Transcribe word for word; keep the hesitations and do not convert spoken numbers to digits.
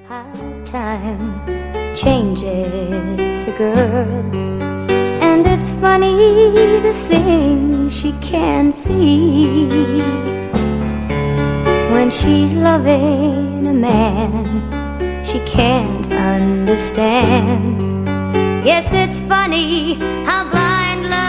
How time changes a girl, and it's funny the things she can see. When she's loving a man she can't understand. Yes, it's funny how blind love